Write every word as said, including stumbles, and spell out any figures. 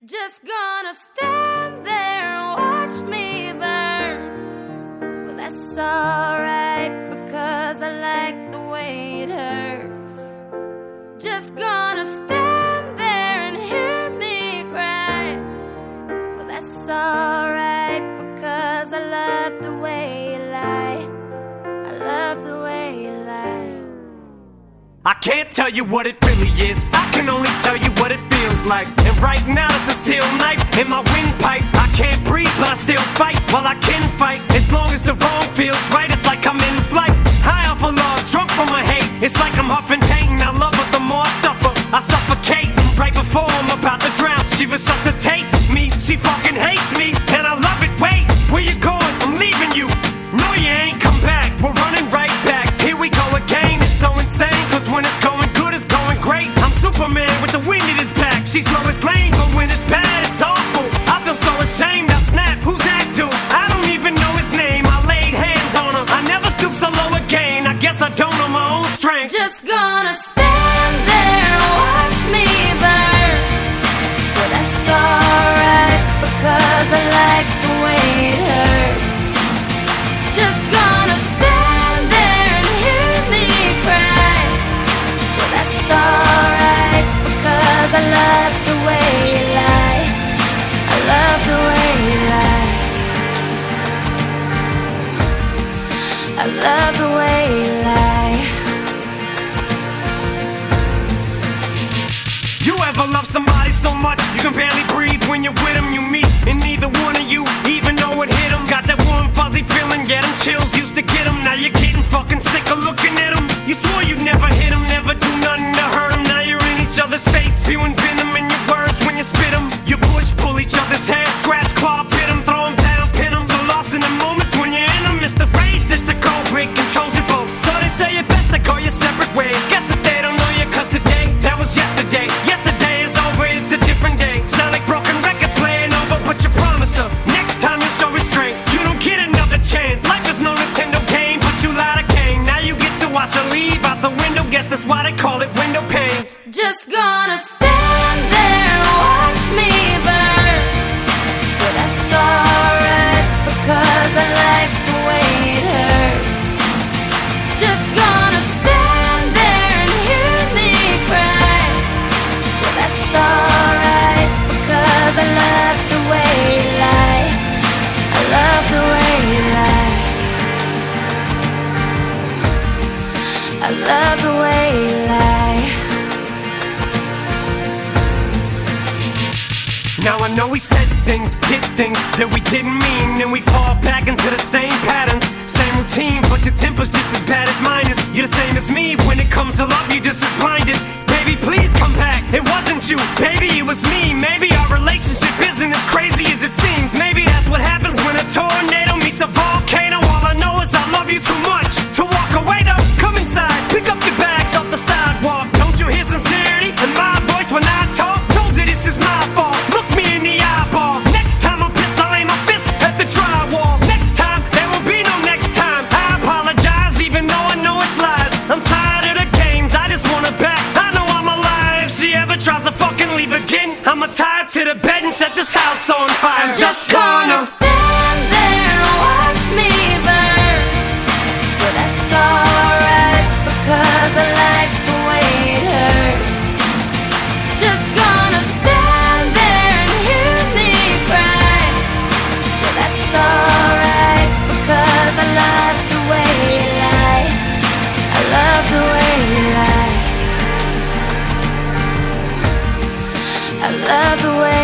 Just gonna stand there and watch me burn. Well, that's alright, because I like the way it hurts. Just gonna stand there and hear me cry. Well, that's alright, because I love the way you lie. I love the way you lie. I can't tell you what it really is, I can only tell you what it feels like. And right now it's a steel knife in my windpipe. I can't breathe but I still fight, while I can fight. As long as the wrong feels right, it's like I'm in flight. High off of love, drunk from my hate. It's like I'm huffing pain, I love her the more I suffer. I suffocate, right before I'm about to drown. She resuscitates me, she fucking hates me, and I love it. Wait, where you going? I'm leaving you. No, you ain't come back, we're running right back. Here we go again, it's so insane, cause when it's going good, it's going great. I'm Superman with the wind in his back. She's Lois Lane, but when it's bad, it's awful. I feel so ashamed, I snap, who's that dude? I don't even know his name, I laid hands on him. I never stoop so low again, I guess I don't know my own strength. Just gonna stand there and watch me burn. Well, that's alright, because I like the way it hurts. Just gonna stand there and hear me cry. Well, that's alright, because I love the way you lie. I love the way you lie. I love the way you lie. You ever love somebody so much you can barely breathe when you're with them? You meet and neither one of you even know it hit them. Got that warm fuzzy feeling, get them chills, used to get them. Now you're getting fucking sick of looking at them. You swore you'd never hit them, never do nothing to hurt them. Now you're in each other's face, spewing venom in your words when you spit them. You push, pull each other's hair, scratch, claw, pit them, throw them down, pin them. So lost in the moments when you're in them, it's the race that's a cold break, controls your boat. So they say it best to go your separate ways. Guess that they don't know you, cause today, that was yesterday. Yesterday is over, it's a different day. Sound like broken records playing over, but you promised her next time you show restraint. You don't get another chance, life is no Nintendo game, but you lied again. Now you get to watch her leave out the window, guess that's why they call it window pane. Just gonna stand there and watch me burn. But that's alright, because I like the way it hurts. Just gonna stand there and hear me cry. But that's alright, because I love the way you lie. I love the way you lie. I love the way you lie. Now I know we said things, did things that we didn't mean, and we fall back into the same patterns, same routine, but your temper's just as bad as mine is. You're the same as me, when it comes to love, you're just as blinded. Baby, please come back, it wasn't you, baby, it was me. Maybe our relationship isn't as crazy as it seems. Maybe that's what happens when a tornado meets a volcano. All I know is I love you too much to walk away though. Come inside, pick up your bags off the sidewalk. Don't you hear sincerity in my voice when I talk? Told you this is my fault, look me in the eyeball. Next time I'm pissed, I'll aim my fist at the drywall. Next time, there will be no next time. I apologize even though I know it's lies. I'm tired of the games, I just want her back. I know I'm alive, if she ever tries to fucking leave again, I'ma tie her to the bed and set this house on fire. I'm just gonna stand there and watch me burn. But that's alright, because I like the way it hurts. Just gonna stand there and hear me cry. But that's alright, because I love the way you lie. I love the way you lie. I love the way